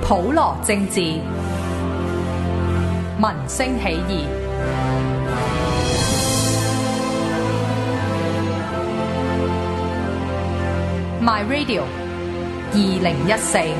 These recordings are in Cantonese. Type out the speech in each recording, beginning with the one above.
普羅政治，民聲起義。My Radio 2014。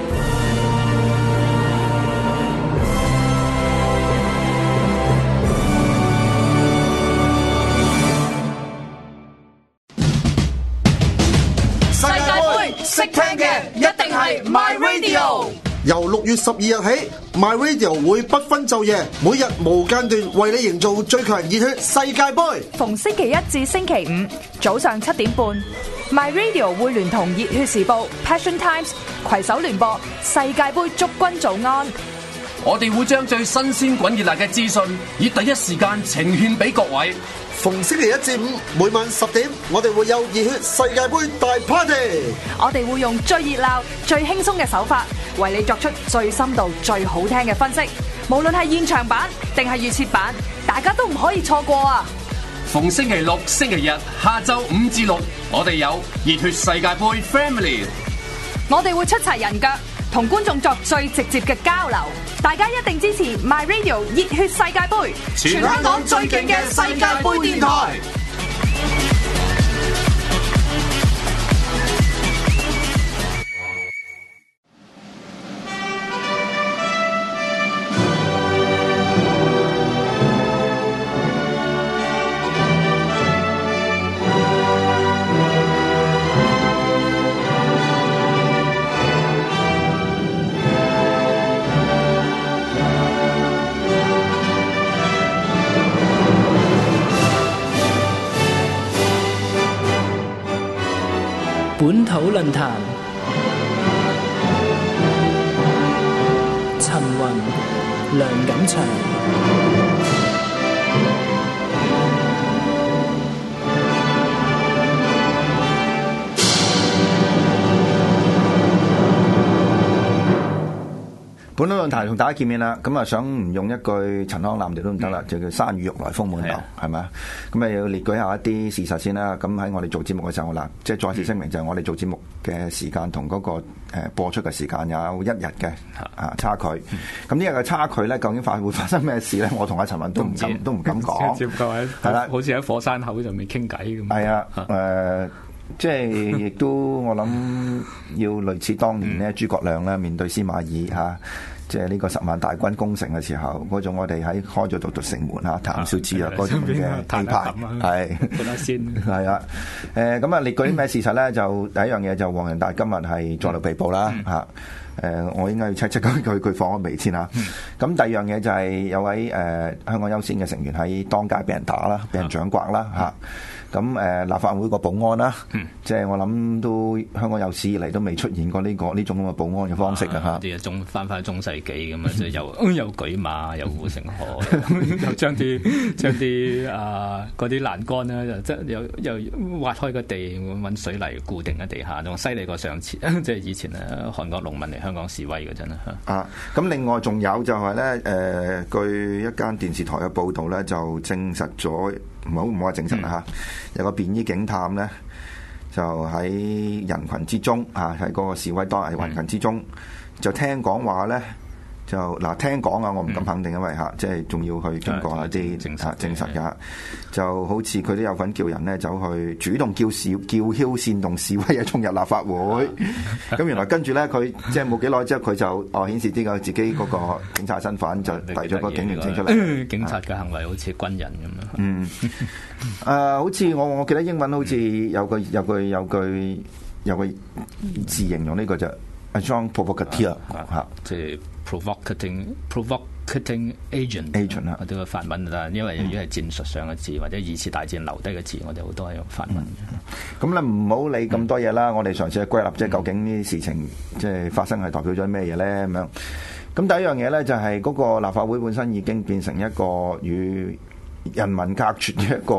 識聽嘅一定係 My Radio。 由6月12日起 ，My Radio 會不分晝夜，每日無間斷為你營造最強熱血世界盃。 逢星期一至星期五早上7點半，My Radio 會聯同熱血時報、Passion Times 攜手聯播世界盃祝君早安。 我哋會將最新鮮滾熱辣嘅資訊，以第一時間呈獻俾各位。 逢星期一至五每晚10點，我哋會有熱血世界盃大 party。 我哋會用最熱鬧、最輕鬆嘅手法，為你作出最深度、最好聽嘅分析。無論係現場版定係預設版，大家都唔可以錯過啊！ 逢星期六、星期日下晝5至6，我哋有熱血世界盃 Family。 我哋會出齊人腳，同觀眾作最直接嘅交流。大家一定支持 My Radio 熱血世界盃， 全香港最勁嘅世界盃電台。 本土論壇，陳雲、梁錦祥。 本土論壇同大家見面啦，咁啊想唔用一句陳腔濫調都唔得啦，就叫山雨欲來風滿樓，係咪啊？咁啊要列舉一下一啲事實先啦。咁喺我哋做節目嘅時候啦，即係再次聲明就係我哋做節目嘅時間同嗰個播出嘅時間有1日嘅差距。咁呢日嘅差距咧，究竟會發生咩事咧？我同阿陳雲都唔敢講。 接唔夠係啦，好似喺火山口就未傾偈咁。 係啊，即係亦都我諗要類似當年咧諸葛亮咧面對司馬懿嚇，即係呢個10萬大軍攻城嘅時候，嗰種我哋喺開咗道城門嚇，談笑自若嗰種嘅氣派，係講得先係啊。咁啊列舉啲咩事實咧？就第一樣嘢就黃仁達今日係再度被捕啦嚇。我應該要 check 佢放咗未先嚇。咁第二樣嘢就係有位香港優先嘅成員喺當街俾人打啦，俾人掌摑啦嚇。咁立法會個保安啦，即係我諗都香港有史以嚟都未出現過呢種咁嘅保安嘅方式啊嚇！ 啲翻中世紀咁啊，即係又舉馬，又護城河，又將啲嗰啲欄杆咧，又挖開個地揾水泥固定喺地下，仲犀利過上次，即係以前韓國農民嚟香港示威嘅真係啊！ 咁另外仲有就係咧據一間電視台嘅報導咧，就證實咗。唔好話證實啦嚇，有個便衣警探咧，就喺人群之中嚇，喺嗰個示威當日人群之中，就聽講話咧，就嗱聽講啊，我唔敢肯定，因為嚇，即係仲要去經過一啲證實㗎。就好似佢都有份叫人咧走去主動叫囂煽動示威嘅衝入立法會。咁原來跟住咧，佢即係冇幾耐之後，佢就顯示啲個自己嗰個警察身份，就遞咗個警員證出嚟。 警察嘅行為好似軍人咁樣。 好似我記得英文好似有句字形容呢個就係 strong provocateur 嚇， 即係 provocating agent 啦，我哋個法文啦，因為由於係戰術上嘅字或者二次大戰留低嘅字，我哋好多係用法文。 咁你唔好理咁多嘢啦，我哋嘗試去歸納，即係究竟呢啲事情即係發生係代表咗咩嘢咧？咁樣。咁第一樣嘢咧就係嗰個立法會本身已經變成一個與人民隔絕嘅一個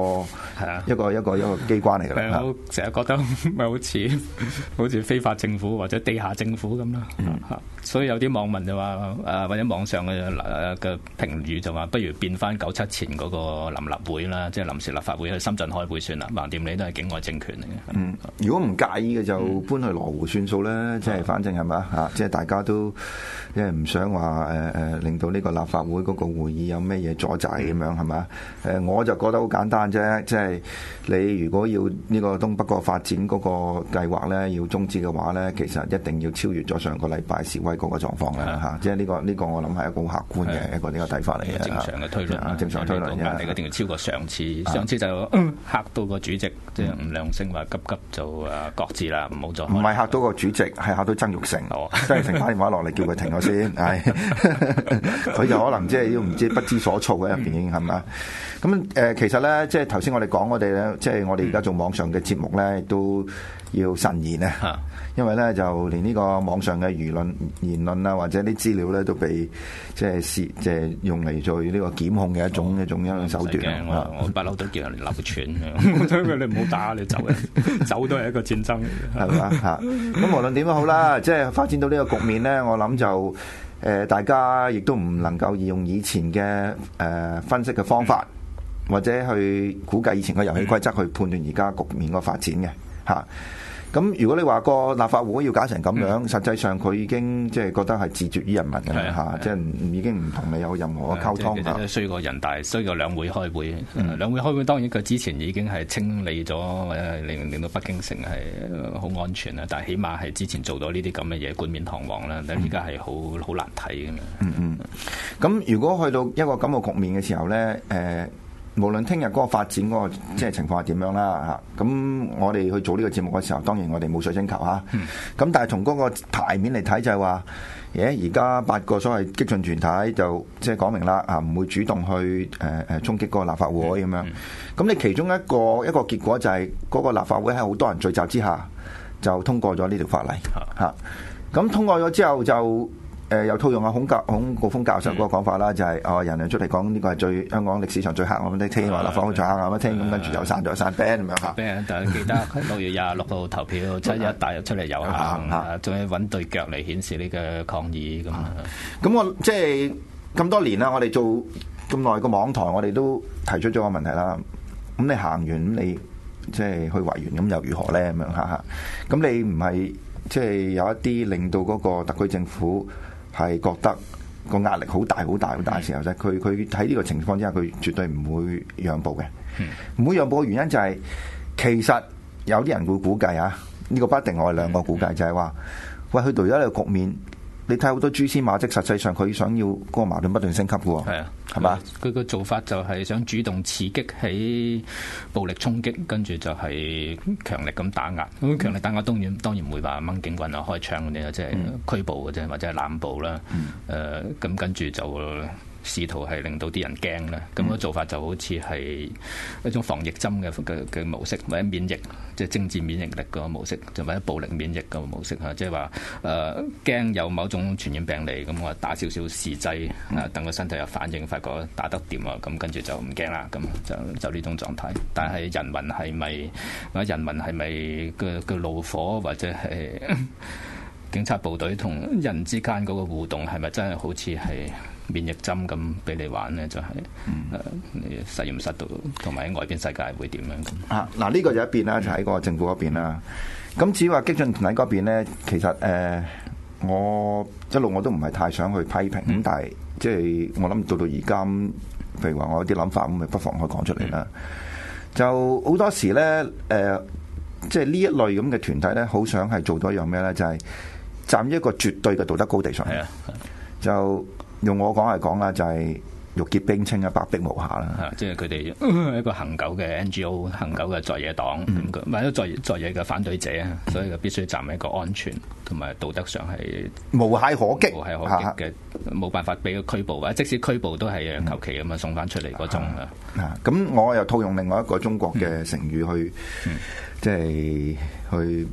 一個機關嚟㗎啦。 我成日覺得咪好似非法政府或者地下政府咁啦。所以有啲網民就話或者網上嘅評語就話，不如變翻97前嗰個臨立會啦，即係臨時立法會去深圳開會算啦。橫掂你都係境外政權嚟嘅。 如果唔介意嘅就搬去羅湖算數啦。即係反正係咪啊？即係大家都即係唔想話令到呢個立法會嗰個會議有咩嘢阻滯咁樣係咪？我就覺得好簡單啫。即係你如果要呢個東北角發展嗰個計劃咧要終止嘅話咧，其實一定要超越咗上個禮拜示威嗰個狀況啦嚇。即係呢個我諗係一個好客觀嘅一個睇法嚟嘅。 正常嘅推論， 正常推論你一定要超過上次。上次就嚇到個主席，即係吳亮星話急就擱置啦，唔好再。唔係嚇到個主席，係嚇到曾鈺成。曾鈺成打電話落嚟叫佢停咗先，佢就可能即係都唔知不知所措喺入邊已經係咪？咁其實咧，即係頭先我哋講我哋咧，即係我哋而家做網上嘅節目咧，都要慎言啊。因為咧就連呢個網上嘅言論啊，或者啲資料咧都被即係用嚟做呢個檢控嘅一種手段。 我不嬲都叫人流傳，你唔好打，你走都係一個戰爭， 係嘛嚇？咁無論點都好啦，即係發展到呢個局面咧，我諗就大家亦都唔能夠用以前嘅分析嘅方法，或者去估計以前嘅遊戲規則去判斷而家局面個發展嘅嚇。咁如果你話個立法會要搞成咁樣，實際上佢已經即係覺得係自絕於人民嘅啦嚇，即係已經唔同你有任何嘅溝通嚇。 需要個人大，需要個兩會開會。兩會開會當然佢之前已經係清理咗，令到北京城係好安全啦。但係起碼係之前做到呢啲咁嘅嘢，冠冕堂皇啦。但係而家係好難睇嘅嘛。 咁如果去到一個咁嘅局面嘅時候咧，無論聽日嗰個發展嗰個即係情況係點樣啦嚇，咁我哋去做呢個節目嘅時候，當然我哋冇水晶球嚇，咁但係從嗰個牌面嚟睇就係話，而家8個所謂激進團體就即係講明啦嚇，唔會主動去衝擊嗰個立法會咁樣。咁你其中一個結果就係嗰個立法會喺好多人聚集之下就通過咗呢條法例嚇。咁通過咗之後就又套用孔誥烽教授嗰個講法啦，就係人出嚟講呢個係香港歷史上最黑暗嘅聽話立法會最黑暗嘅聽，咁跟住又散 band 咁樣嚇。 但係記得6月26號投票7·1大日出嚟遊行，仲要揾對腳嚟顯示呢個抗議咁。 咁我即係咁多年啦，我哋做咁耐個網台，我哋都提出咗個問題啦。咁你行完咁你即係去維園咁又如何咧？咁樣嚇。咁你唔係即係有一啲令到嗰個特區政府係覺得個壓力好大嘅時候咧，佢喺呢個情況之下，佢絕對唔會讓步嘅。唔會讓步嘅原因就係，其實有啲人會估計啊，呢個不一定我哋兩個估計，就係話，喂，去到而家呢個局面，你睇好多蛛絲馬跡，實際上佢想要嗰個矛盾不斷升級嘅喎。係啊，係嘛？ 佢個做法就係想主動刺激起暴力衝擊，跟住就係強力咁打壓。咁強力打壓當然唔會話掹警棍啊、開槍嗰啲，即係拘捕嘅啫，或者係濫捕啦。咁跟住就試圖係令到啲人驚啦，咁個做法就好似係一種防疫針嘅模式，或者免疫即係政治免疫力個模式，就或者暴力免疫個模式嚇，即係話驚有某種傳染病嚟，咁我打少少試劑等個身體有反應，發覺打得掂啊，咁跟住就唔驚啦，咁就呢種狀態。但係人民係咪嘅怒火或者係警察部隊同人之間嗰個互動係咪真係好似係免疫針咁俾你玩呢？就係你實驗室度同埋喺外邊世界會點樣咁？ 嗱呢個就一邊啦，就喺個政府嗰邊啦。咁至於話激進團體嗰邊呢，其實我一路我都唔係太想去批評，咁但係即係我諗到而家，譬如話我有啲諗法，咁咪不妨可以講出嚟啦。就好多時呢，即係呢一類咁嘅團體呢，好想係做到一樣咩呢？就係站於一個絕對嘅道德高地上，就用我講嚟講啦，就係欲結冰清啊，白璧無瑕啦。 即係佢哋一個恒久嘅 NGO， 恒久嘅在野黨，或者在野嘅反對者，所以佢必須站喺一個安全同埋道德上係無懈可擊嘅，冇辦法俾佢拘捕，或者即使拘捕都係求其咁啊送翻出嚟嗰種啊。 咁我又套用另外一個中國嘅成語去，即係去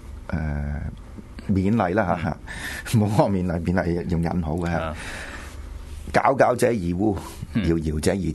勉勵啦嚇，冇講勉勵用引號嘅嚇。佼佼者易污，遙遙者易折。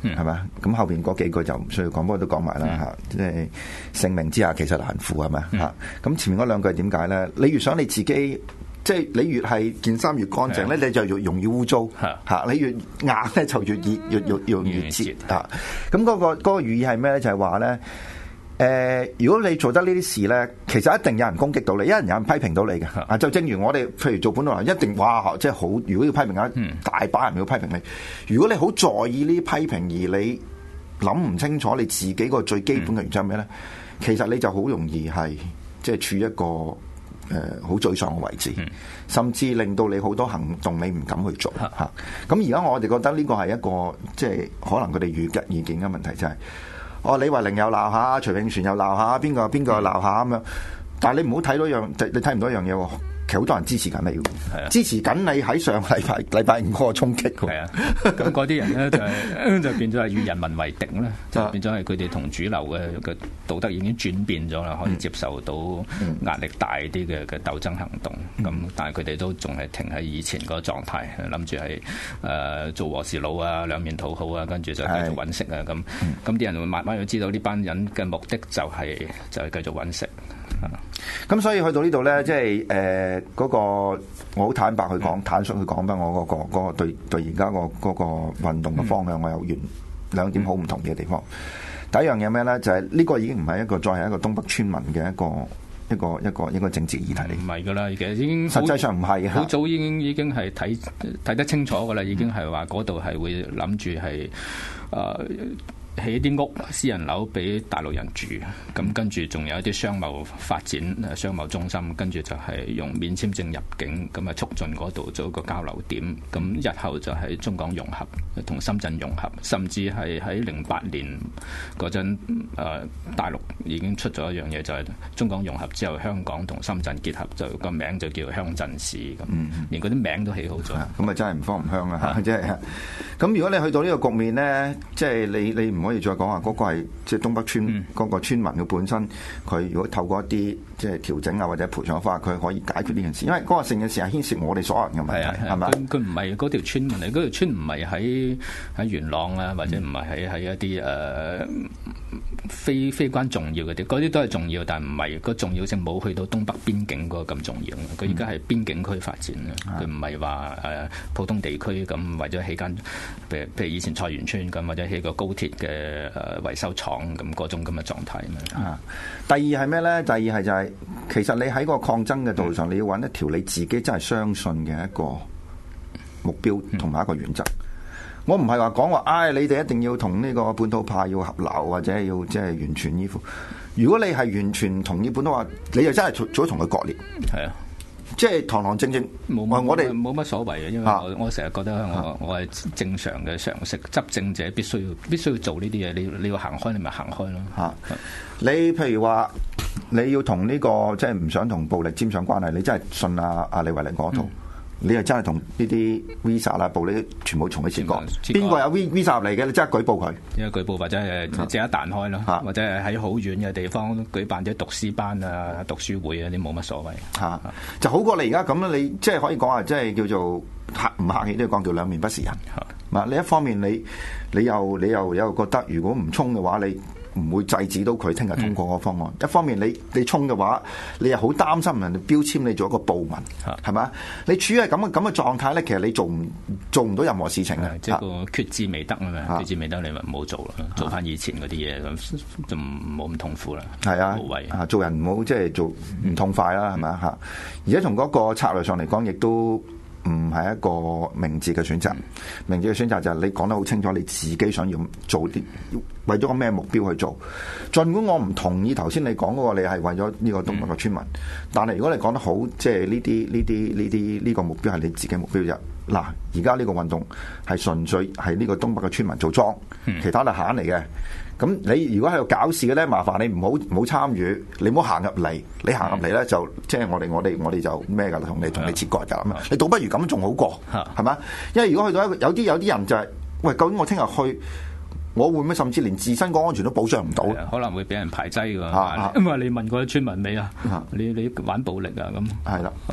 係咪？咁後邊嗰幾句就唔需要講，不過都講埋啦嚇。即係性命之下其實難負係咪嚇？咁前面嗰兩句點解咧？你越想你自己。即係你越係件衫越乾淨咧，你就越容易污糟嚇。你越硬咧，就越容易折嚇。咁嗰個寓意係咩咧？就係話咧，如果你做得呢啲事咧，其實一定有人攻擊到你，有人批評到你嘅。啊，就正如我哋譬如做本土人，一定哇，即係好。如果要批評啊，大把人要批評你。如果你好在意呢啲批評，而你諗唔清楚你自己個最基本嘅原則係咩咧？其實你就好容易係即係處於一個好沮喪嘅位置，甚至令到你好多行動你唔敢去做嚇。咁而家我哋覺得呢個係一個即係可能佢哋意見嘅問題，就係李慧玲又鬧下，徐永全又鬧下，邊個又鬧下咁樣。但係你唔好睇到你睇唔到一樣嘢喎。其實好多人支持緊你嘅，支持緊你喺上禮拜五嗰個衝擊。係啊， 咁嗰啲人咧就變咗係與人民為敵啦，就變咗係佢哋同主流嘅道德已經轉變咗啦，可以接受到壓力大啲嘅鬥爭行動。咁但係佢哋都仲係停喺以前嗰個狀態，諗住係做和事佬啊，兩面討好啊，跟住就繼續揾食啊。咁啲人會慢慢要知道呢班人嘅目的就係繼續揾食。 咁所以去到呢度咧，即係嗰個我好坦白去講，坦率去講翻我嗰個對而家嗰個運動嘅方向，我有兩點好唔同嘅地方。第一樣嘢咩咧？就係呢個已經唔係再係一個東北村民嘅一個政治議題嚟。唔係噶啦，其實已經實際上唔係， 好早已經係睇得清楚噶啦，已經係話嗰度係會諗住係起啲屋私人樓俾大陸人住，咁跟住仲有一啲商貿發展、商貿中心，跟住就係用免簽證入境，咁啊促進嗰度做一個交流點。咁日後就係中港融合，同深圳融合，甚至係喺08年嗰陣，大陸已經出咗一樣嘢，就係中港融合之後，香港同深圳結合，就個名就叫鄉鎮市咁，連嗰啲名都起好咗。 咁啊真係唔慌唔香啊！即係咁，如果你去到呢個局面咧，即係你唔可以再講話嗰個係即係東北村嗰個村民嘅本身，佢如果透過一啲即係調整啊或者賠償方法，佢可以解決呢件事。因為嗰個成件事係牽涉我哋所有人嘅問題，係咪？ 佢唔係嗰條村問題，嗰條村唔係喺元朗啊，或者唔係喺一啲非關重要嘅啲，嗰啲都係重要，但係唔係個重要性冇去到東北邊境嗰個咁重要。佢而家係邊境區發展嘅，佢唔係話普通地區咁，為咗起間譬如以前菜園村咁，或者起個高鐵嘅維修廠咁嗰種咁嘅狀態。 第二係咩咧？第二係就係其實你喺個抗爭嘅道路上，你要揾一條你自己真係相信嘅一個目標同埋一個原則。我唔係話講話，你哋一定要同呢個本土派要合流，或者要即係完全依附。如果你係完全同意本土派，你就真係早同佢割裂。係啊。即係堂堂正正，我哋冇乜所謂嘅，因為我成日覺得我係正常嘅常識，執政者必須要做呢啲嘢，你要行開，你咪行開咯。 你譬如話你要同呢個即係唔想同暴力沾上關係，你真係信阿李慧玲嗰套。你係真係同呢啲 visa 啦、暴力全部從佢切割。邊個有 visa 入嚟嘅？你即刻舉報佢。 因為舉報或者係即刻彈開咯，或者係喺好遠嘅地方舉辦啲讀師班啊、讀書會啊，啲冇乜所謂。 就好過你而家咁啦。你即係可以講話，即係叫做客唔客氣都要講叫兩面不是人。你一方面你又覺得如果唔衝嘅話，你唔會制止到佢聽日通過個方案。一方面你衝嘅話，你又好擔心人哋標籤你做一個暴民，係咪？你處於係咁嘅狀態咧，其實你做唔到任何事情嘅。 即係個決志未得啊嘛，決志未得你咪唔好做咯，做翻以前嗰啲嘢咁就唔好咁痛苦啦。 係啊，無謂做人唔好即係做唔痛快啦，係咪啊？而家從嗰個策略上嚟講，亦都唔係一個明智嘅選擇。明智嘅選擇就係你講得好清楚，你自己想要做啲為咗個咩目標去做。儘管我唔同意頭先你講嗰個，你係為咗呢個東北嘅村民，但係如果你講得好，即係呢個目標係你自己目標啫。嗱，而家呢個運動係純粹係呢個東北嘅村民做莊，其他係閒嚟嘅。咁你如果喺度搞事嘅咧，麻煩你唔好參與，你唔好行入嚟。你行入嚟咧就即係我哋就咩㗎啦，同你切割㗎咁。你倒不如咁仲好過，係咪？因為如果去到有啲人就係，喂，究竟我聽日去，我會唔會甚至連自身個安全都保障唔到？ 可能會俾人排擠㗎。因為你問過啲村民未啊？你玩暴力啊咁？ 係啦。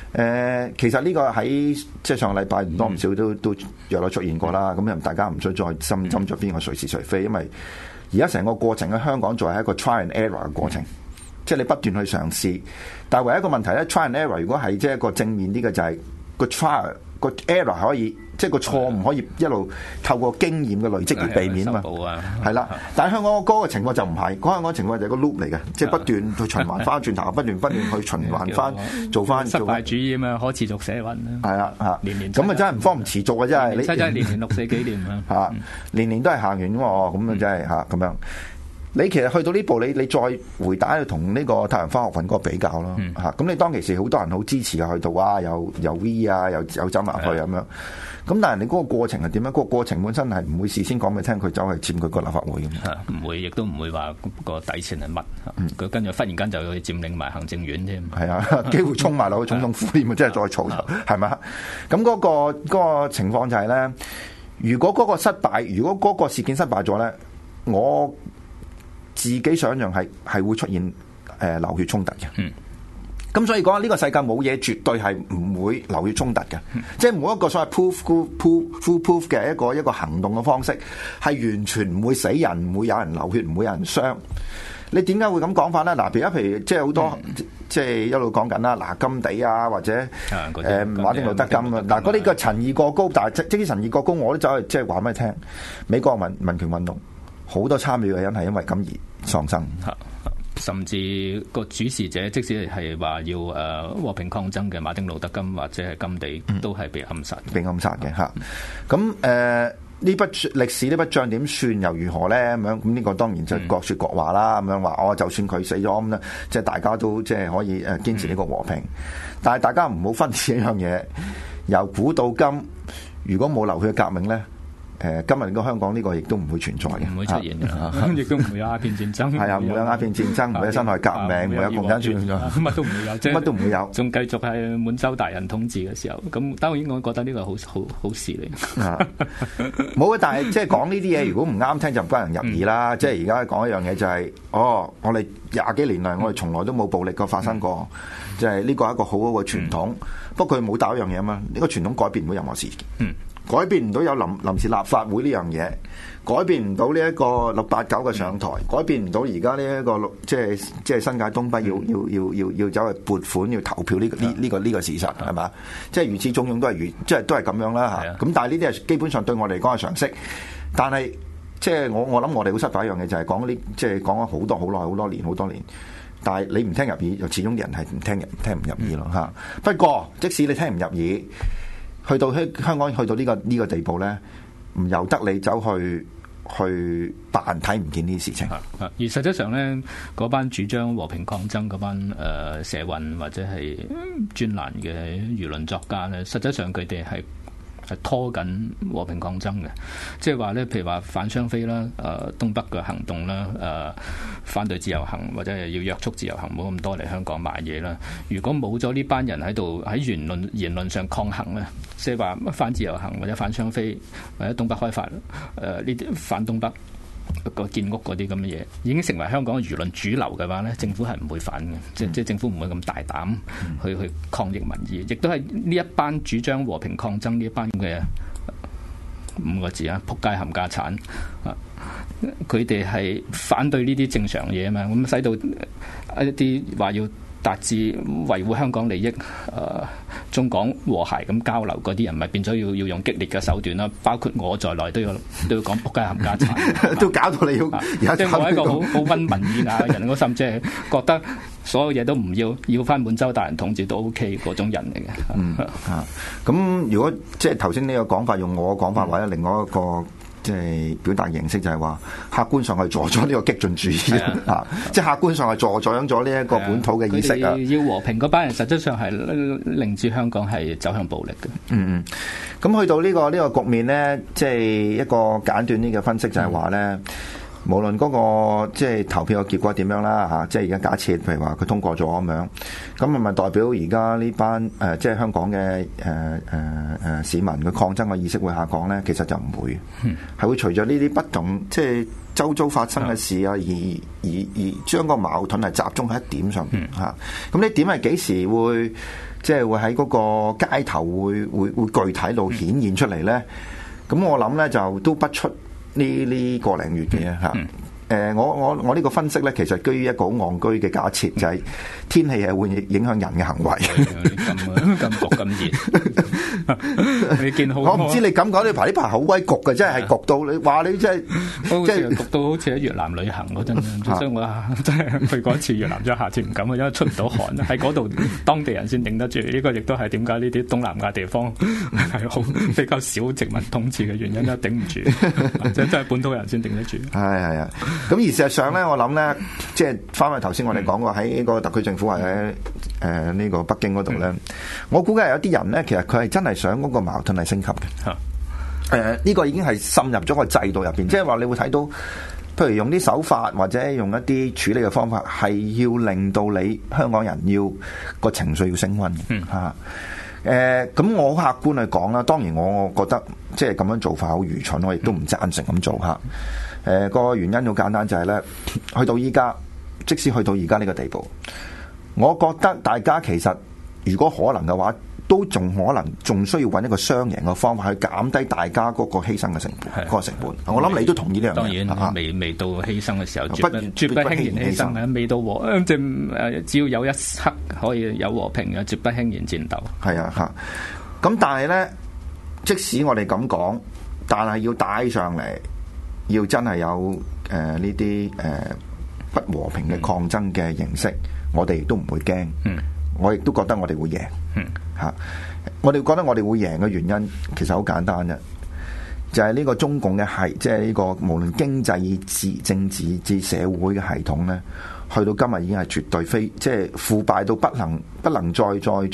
其實呢個喺即係上個禮拜唔多唔少都約咗出現過啦。咁大家唔需再斟酌邊個誰是誰非，因為而家成個過程喺香港仲係一個 try and error 嘅過程，即係你不斷去嘗試。但係唯一一個問題咧 ，try and error 如果係即係一個正面啲嘅就係個 try 個 error 可以。即係個錯誤可以一路透過經驗嘅累積而避免啊嘛，係啦。但係香港嗰個情況就唔係，香港情況就係個 loop 嚟嘅，即係不斷去循環翻轉頭，不斷去循環翻做翻失敗主義啊嘛，可持續社運啦。 係啊嚇， 年年咁啊真係唔方唔持續啊真係， 你真係年年6、4紀念啊嚇，年年都係行完喎，咁啊真係嚇咁樣。你其實去到呢步，你再回打去同呢個太陽花學運嗰個比較咯嚇。咁你當其時好多人好支持啊，去到啊有 V 啊，有走埋去咁樣。咁但係你嗰個過程係點樣？嗰個過程本身係唔會事先講俾你聽，佢走去佔佢個立法會咁。 唔會，亦都唔會話個底線係乜。佢跟住忽然間就要去佔領埋行政院添。 係啊，機會衝埋落去總統府添啊，真係再嘈係咪？咁嗰個情況就係咧，如果嗰個失敗，如果嗰個事件失敗咗咧，我自己想象係會出現流血衝突嘅。咁所以講呢個世界冇嘢絕對係唔會流血衝突嘅，即係冇一個所謂 proof 嘅一個行動嘅方式係完全唔會死人，唔會有人流血，唔會有人傷。你點解會咁講法咧？嗱，譬如即係好多即係一路講緊啦，嗱甘地啊或者馬丁路德金啊，嗱嗰啲個陳義過高，但係即使陳義過高，我都走去即係話俾你聽，美國民權運動好多參與嘅人係因為咁而喪生。 甚至個主事者，即使係話要和平抗爭嘅馬丁路德金或者係甘地，都係被暗殺嘅嚇。咁呢筆歷史呢筆帳點算又如何咧？咁樣咁呢個當然就各説各話啦。咁樣話就算佢死咗咁咧，即係大家都即係可以堅持呢個和平。但係大家唔好分歧一樣嘢，由古到今，如果冇流血革命咧。今日個香港呢個亦都唔會存在嘅， 唔會出現嘅，亦都唔會有鴉片戰爭。 係啊，唔會有鴉片戰爭，唔會有辛亥革命，唔會有共產主義， 乜都唔會有， 乜都唔會有， 仲繼續係滿洲大人統治嘅時候。咁當然我覺得呢個好事嚟。 冇啊，但係即係講呢啲嘢，如果唔啱聽就唔關人入耳啦。即係而家講一樣嘢就係，我哋20幾年嚟，我哋從來都冇暴力過發生過，即係呢個係一個好好嘅傳統。不過佢冇打一樣嘢啊嘛，呢個傳統改變唔到任何事。改變唔到有臨時立法會呢樣嘢，改變唔到呢一個689嘅上台，改變唔到而家呢一個即係新界東北要走去撥款要投票呢個事實係嘛？即係如此種種都係即係都係咁樣啦嚇。咁但係呢啲係基本上對我哋嚟講係常識，但係即係我諗我哋好失敗一樣嘢就係講呢，即係講咗好多年，但係你唔聽入耳，就始終啲人係唔聽唔入耳咯嚇。不過即使你聽唔入耳，去到香港去到呢個地步咧，唔由得你走去扮睇唔見呢啲事情。 而實際上咧，嗰班主張和平抗爭嗰班社運或者係專欄嘅輿論作家咧，實際上佢哋係拖緊和平抗爭嘅，即係話咧，譬如話反雙非啦，東北嘅行動啦，反對自由行或者係要約束自由行，冇咁多嚟香港買嘢啦。如果冇咗呢班人喺度喺言論上抗衡咧，即係話反自由行或者反雙非或者東北開發呢啲反東北個建屋嗰啲咁嘅嘢，已經成為香港嘅輿論主流嘅話咧，政府係唔會反嘅，即係政府唔會咁大膽去抗議民意，亦都係呢一班主張和平抗爭呢一班嘅5個字啊，仆街冚家產啊！佢哋係反對呢啲正常嘢啊嘛，咁使到一啲話要達至維護香港利益、中港和諧咁交流嗰啲人，咪變咗要用激烈嘅手段啦。包括我在內都要講仆街冚家產， 都搞到你要即係我係一個好溫文爾雅嘅人，我甚至係覺得所有嘢都唔要翻滿洲大人統治都 OK 嗰種人嚟嘅。 咁如果即係頭先呢個講法，用我嘅講法或者另外一個。即係表達形式就係話，客觀上係助咗呢個激進主義啊！即係客觀上係助長咗呢一個本土嘅意識啊！ 要和平嗰班人，實質上係令至香港係走向暴力嘅。咁去到呢個局面咧，即係一個簡短啲嘅分析就係話咧， 無論嗰個即係投票嘅結果點樣啦嚇，即係而家假設譬如話佢通過咗咁樣，咁係咪代表而家呢班即係香港嘅市民嘅抗爭嘅意識會下降咧？其實就唔會，係會隨著呢啲不同即係周遭發生嘅事啊，而將個矛盾係集中喺一點上邊嚇。咁呢點係幾時會即係會喺嗰個街頭會具體度顯現出嚟咧？咁我諗咧就都不出呢個零月嘅嚇。我呢個分析咧，其實基於一個好戇居嘅假設，就係天氣係會影響人嘅行為。 咁焗咁熱，你見好？ 我唔知你感覺呢排好鬼焗嘅，真係焗到你話你真係即係焗到好似喺越南旅行嗰陣，所以我真係去過一次越南，咗下次唔敢啊，因為出唔到汗。喺嗰度當地人先頂得住。呢個亦都係點解呢啲東南亞地方係好比較少殖民統治嘅原因，都頂唔住，即係真係本土人先頂得住。 係啊。咁而事實上咧，我諗咧，即係翻去頭先我哋講過喺呢個特區政府或者呢個北京嗰度咧，我估計有啲人咧，其實佢係真係想嗰個矛盾係升級嘅。呢個已經係滲入咗個制度入邊，即係話你會睇到，譬如用啲手法或者用一啲處理嘅方法，係要令到你香港人要個情緒要升溫嚇。咁我客觀去講啦，當然我覺得即係咁樣做法好愚蠢，我亦都唔贊成咁做嚇。個原因好簡單，就係咧，去到依家，即使去到而家呢個地步，我覺得大家其實如果可能嘅話，都仲可能仲需要揾一個雙贏嘅方法去減低大家嗰個犧牲嘅成本，嗰個成本。我諗你都同意呢樣嘢。 當然未到犧牲嘅時候，絕不輕言犧牲嘅。未到和即係只要有一刻可以有和平嘅，絕不輕言戰鬥。 係啊嚇。咁但係咧，即使我哋咁講，但係要帶上嚟。要真係有呢啲不和平嘅抗爭嘅形式，我哋亦都唔會驚。我亦都覺得我哋會贏。我哋覺得我哋會贏嘅原因其實好簡單啫，就係呢個中共嘅係即係呢個無論經濟至政治至社會嘅系統咧，去到今日已經係絕對非即係腐敗到不能再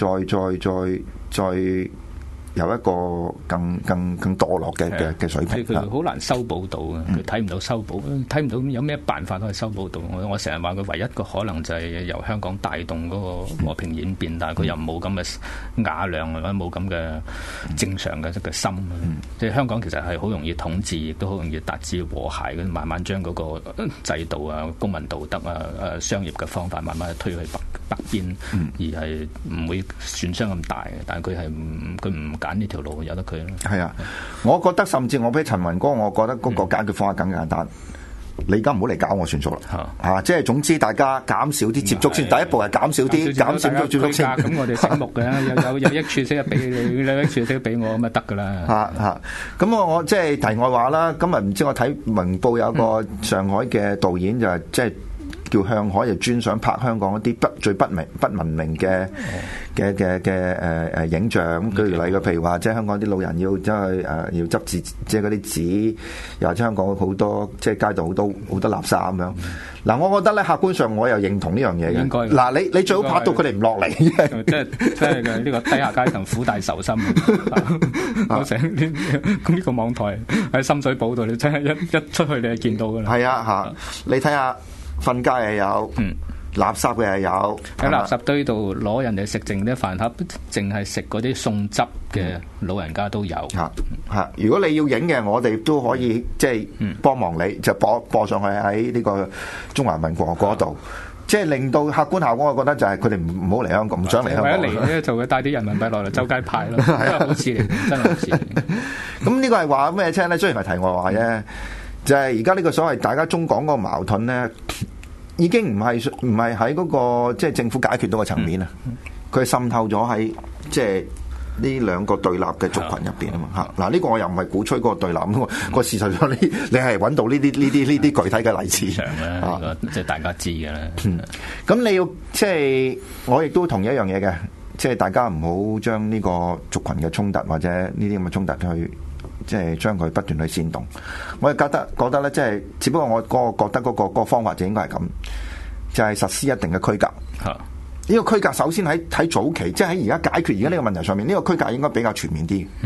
有一個更墮落嘅水平。 佢好難修補到嘅，佢睇唔到修補，睇唔到有咩辦法可以修補到。我成日話佢唯一個可能就係由香港帶動嗰個和平演變，但係佢又冇咁嘅雅量或者冇咁嘅正常嘅心。即係香港其實係好容易統治，亦都好容易達至和諧嘅，慢慢將嗰個制度啊、公民道德啊、商業嘅方法慢慢推去北邊，而係唔會損傷咁大嘅。但係佢唔揀呢條路，由得佢咯。係啊，我覺得甚至我俾陳雲哥，我覺得嗰個解決方法更簡單。你而家唔好嚟搞我算數啦，即係總之大家減少啲接觸先。第一步係減少接觸先。 咁我哋醒目嘅，有益處先俾你，有益處先俾我，咁就得噶啦。 咁我即係題外話啦。今日唔知我睇明報有個上海嘅導演就係即係。叫向海就專想拍香港一啲最不文明嘅影像。舉例嘅，譬如話即係香港啲老人要即係要執字，即係嗰啲紙，又或者香港好多即係街道好多垃圾咁樣。嗱，我覺得咧客觀上我又認同呢樣嘢嘅。應該嗱，你最好拍到佢哋唔落嚟，即係呢個低下階層苦大仇深。我成呢個網台喺深水埗度，你真係一出去你就見到㗎啦。 係啊嚇，你睇下。瞓街又有，垃圾嘅又有， 喺垃圾堆度攞人哋食剩啲飯盒，淨係食嗰啲餸汁嘅老人家都有。 如果你要影嘅，我哋都可以即係幫忙你，就播上去喺呢個中華民國嗰度，即係令到客觀效果，我覺得就係佢哋唔好嚟香港，唔想嚟香港。 一嚟咧就會帶啲人民幣落嚟周街派咯，好事嚟，真係好事。 咁呢個係話咩車咧？雖然係題外話啫。就係而家呢個所謂大家中港嗰個矛盾咧，已經唔係喺嗰個即係政府解決到個層面啊，佢滲透咗喺即係呢兩個對立嘅族群入邊啊嘛嚇。嗱，呢個我又唔係鼓吹嗰個對立，個事實上你係揾到呢啲具體嘅例子嘅，即係大家知嘅啦。 咁你要即係我亦都同意一樣嘢嘅，即係大家唔好將呢個族群嘅衝突或者呢啲咁嘅衝突去。即係將佢不斷去煽動，我係覺得咧，即係只不過我覺得嗰個方法就應該係咁，就係實施一定嘅區隔。呢個區隔首先喺早期，即係喺而家解決而家呢個問題上面，呢個區隔應該比較全面啲。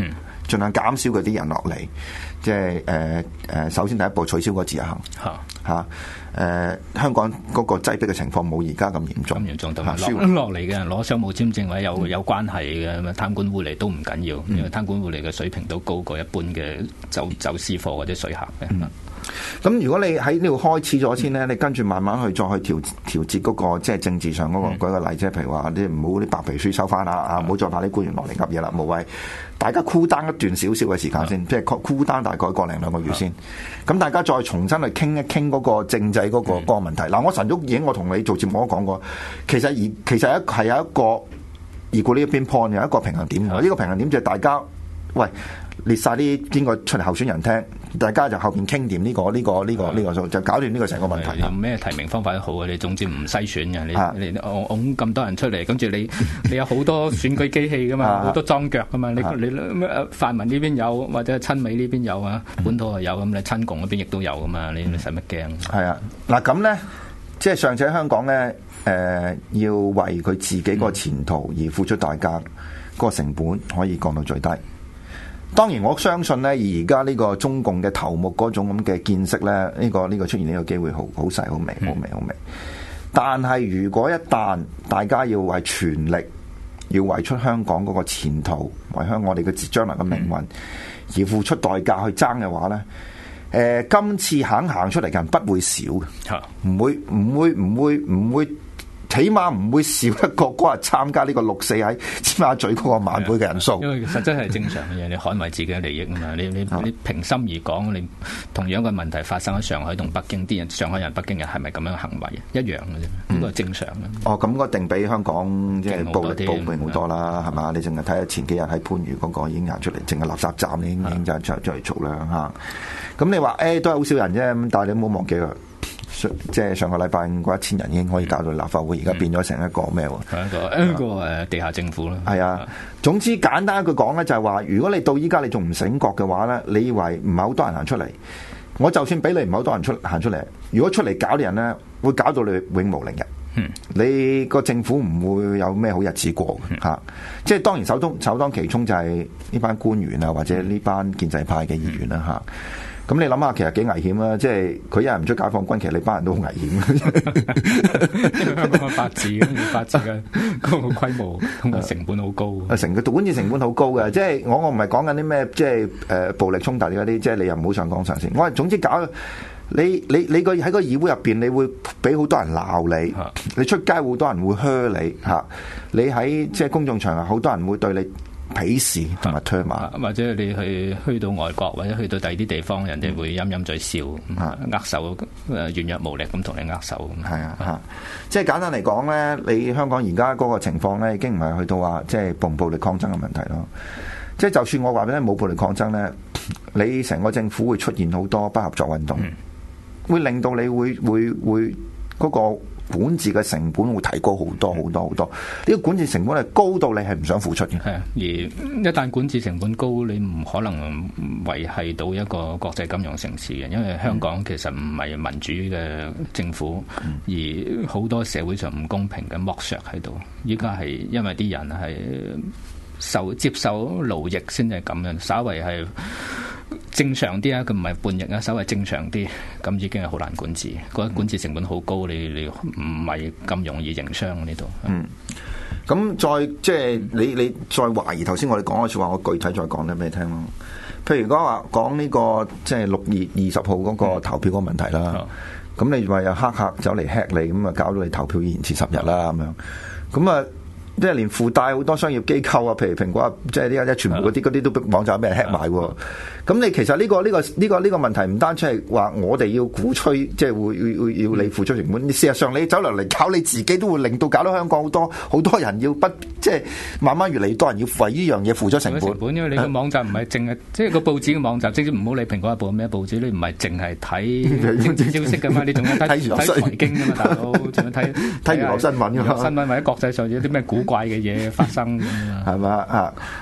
盡量減少嗰啲人落嚟，即係首先第一步取消個自由行嚇。香港嗰個擠迫嘅情況冇而家咁嚴重， 咁嚴重同埋落嚟嘅人攞商務簽證或者有關係嘅咁貪官污吏都唔緊要，因為貪官污吏嘅水平都高過一般嘅走私貨或者水客嘅。 咁如果你喺呢度開始咗先咧，你跟住慢慢去再去調節嗰個即係政治上嗰個。舉個例，即係譬如話啲唔好啲白皮書收翻啦，唔好再派啲官員落嚟噏嘢啦，無謂大家 cool down 一段少少嘅時間先，即係 cool down 大概個零兩個月先。咁大家再重新去傾一傾嗰個政制嗰個問題。嗱，我晨早已經我同你做節目都講過，其實係有一個equilibrium point，有一個平衡點。呢個平衡點就係大家喂列晒啲邊個出嚟候選人聽。大家就後邊傾掂呢個數，就搞掂呢個成個問題。 用咩提名方法都好啊！你總之唔篩選嘅，你拱咁多人出嚟，跟住你有好多選舉機器噶嘛，好多樁腳噶嘛。你泛民呢邊有，或者親美呢邊有啊，本土係有，咁你親共嗰邊亦都有噶嘛。你使乜驚？ 係啊，嗱咁咧，即係尚且香港咧，要為佢自己個前途而付出代價，個成本可以降到最低。當然我相信咧，而家呢個中共嘅頭目嗰種咁嘅見識咧，呢個出現呢個機會好細好微。但係如果一旦大家要為全力要為出香港嗰個前途，為香港我哋嘅將來嘅命運而付出代價去爭嘅話咧，今次肯行出嚟嘅人不會少嘅，唔會。起碼唔會少一個嗰日參加呢個6·4喺尖沙咀嗰個晚會嘅人數， 因為實質係正常嘅嘢，你捍衛自己嘅利益啊嘛！你平心而講，你同樣嘅問題發生喺上海同北京，啲人上海人、北京人係咪咁樣行為一樣嘅啫？呢個係正常嘅。咁一定比香港即係暴力好多啦，係嘛？你淨係睇下前幾日喺番禺嗰個已經行出嚟，淨係垃圾站已經就嚟嘈啦嚇。咁你話都係好少人啫，咁但係你唔好忘記啦。即係上個禮拜嗰1000人已經可以搞到立法會，而家變咗成一個咩喎？ 一個地下政府啦。 係啊，總之簡單一句講咧，就係話，如果你到依家你仲唔醒覺嘅話咧，你以為唔係好多人行出嚟，我就算俾你唔係好多人行出嚟，如果出嚟搞啲人咧，會搞到你永無寧日。你個政府唔會有咩好日子過嚇。即係當然首當其衝就係呢班官員啊，或者呢班建制派嘅議員啦嚇。咁你諗下，其實幾危險啊！即係佢一日唔出解放軍，其實你班人都好危險。 因為香港嘅法治嘅嗰個規模同埋成本好高。 管治成本好高嘅，即係我唔係講緊啲咩，即係暴力衝突嗰啲，即係你又唔好上綱上線。我係總之搞你個喺個議會入邊，你會俾好多人鬧你，你出街好多人會噓你嚇，你喺即係公眾場合好多人會對你鄙視同埋唾罵， 或者你去到外國或者去到第二啲地方，人哋會陰陰嘴笑，握手軟弱無力咁同你握手。 係啊，即係簡單嚟講咧，你香港而家嗰個情況咧，已經唔係去到話即係暴力抗爭嘅問題咯。即係就算我話俾你冇暴力抗爭咧，你成個政府會出現好多不合作運動，會令到你會嗰個管治嘅成本會提高好多。呢個管治成本係高到你係唔想付出嘅。 係啊，而一旦管治成本高，你唔可能維繫到一個國際金融城市嘅，因為香港其實唔係民主嘅政府，而好多社會上唔公平嘅剝削喺度。依家係因為啲人係接受勞役先係咁樣，稍為係正常啲啊，佢唔係叛逆啊，稍微正常啲，咁已經係好難管治。嗰個管治成本好高，你唔係咁容易營商呢度。 咁再即係你再懷疑頭先我哋講嘅說話，我具體再講啲俾你聽咯。譬如講呢個即係6月20號嗰個投票嗰個問題啦。咁你話有黑客走嚟 hack 你，咁啊搞到你投票延遲10日啦咁樣。咁啊。即係連附帶好多商業機構啊，譬如蘋果啊，即係呢家全部嗰啲都網站俾人 hack 埋喎。咁你其實呢個問題唔單止係話我哋要鼓吹，即係會要你付出成本。事實上你走嚟搞你自己，都會令到搞到香港好多人要即係慢慢越嚟越多人要為呢樣嘢付出成本。 因為你個網站唔係淨係即係個報紙嘅網站，即係唔好理蘋果日報咩報紙，你唔係淨係睇政治消息㗎嘛，你仲要睇財經㗎嘛，大佬仲要睇娛樂新聞㗎嘛， 新聞或者國際上有啲咩怪嘅嘢發生， 係嘛啊？咁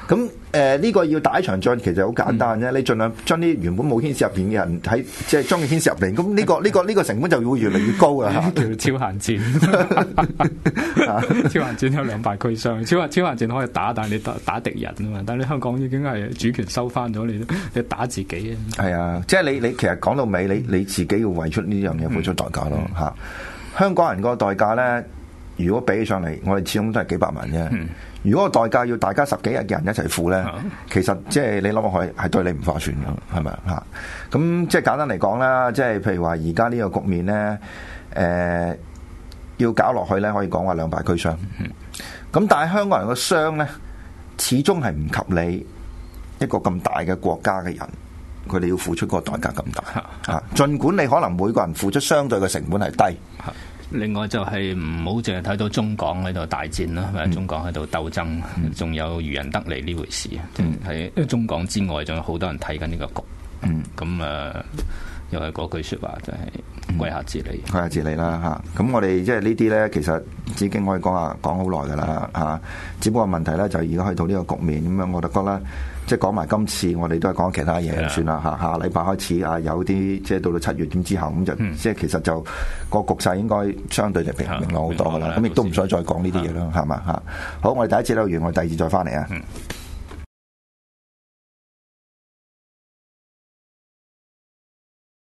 呢個要打一場仗其實好簡單啫，你盡量將啲原本冇牽涉入邊嘅人喺即係將佢牽涉入嚟，咁呢個成本就會越嚟越高啊！ 叫超限戰，超限戰有兩敗俱傷，超限戰可以打，但係你打敵人啊嘛，但係你香港已經係主權收翻咗，你打自己啊！ 係啊，即係你其實講到尾，你自己要為出呢樣嘢付出代價咯嚇。香港人個代價咧，如果比起上嚟，我哋始終都係幾百萬啫。如果個代價要大家10幾日嘅人一齊付咧，其實即係你諗落去係對你唔划算㗎，係咪啊？咁即係簡單嚟講啦，即係譬如話而家呢個局面咧，要搞落去咧，可以講話兩敗俱傷。咁但係香港人個傷咧，始終係唔及你一個咁大嘅國家嘅人，佢哋要付出個代價咁大啊！儘管你可能每個人付出相對嘅成本係低。 另外就係唔好淨係睇到中港喺度大戰啦，或者中港喺度鬥爭，仲有漁人得利呢回事。喺中港之外，仲有好多人睇緊呢個局。咁又係嗰句説話，就係歸下自理， 歸下自理啦嚇。咁我哋即係呢啲咧，其實已經可以講好耐噶啦嚇。只不過問題咧就而家去到呢個局面咁樣，我就覺得即係講埋今次，我哋都係講其他嘢算啦嚇。下禮拜開始啊，有啲即係到7月點之後咁就即係其實就個局勢應該相對就明朗好多噶啦。咁亦都唔使再講呢啲嘢啦，係嘛嚇。好，我哋第一節錄完，我哋第二節再翻嚟啊。